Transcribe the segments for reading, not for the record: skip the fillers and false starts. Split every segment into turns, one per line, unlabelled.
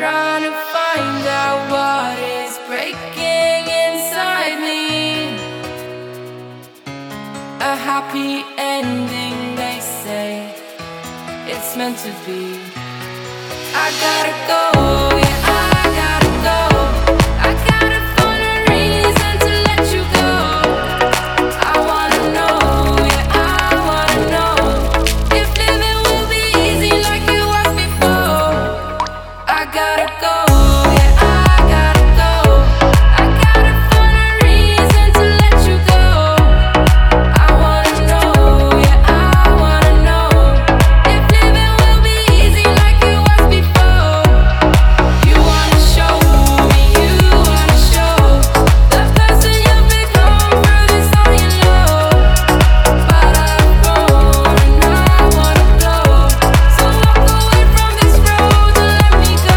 Trying to find out what is breaking inside me. A happy ending, they say. It's meant to be. I gotta go, yeah, I gotta go. I gotta find a reason to let you go. I wanna know, yeah, I wanna know if living will be easy like it was before. I gotta go, yeah, I gotta go. I gotta find a reason to let you go. I wanna know, yeah, I wanna know if living will be easy like it was before. You wanna show me, you wanna show the person you've become through this all you know. But I've grown and I wanna blow. So walk away from this road and let me go.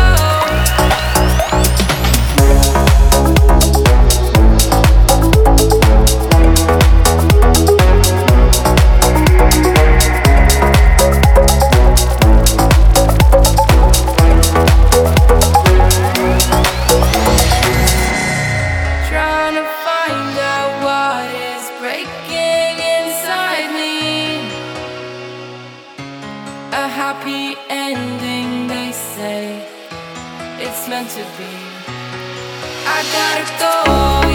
Trying to find out what is breaking inside me. A happy ending, they say. It's meant to be. I gotta go.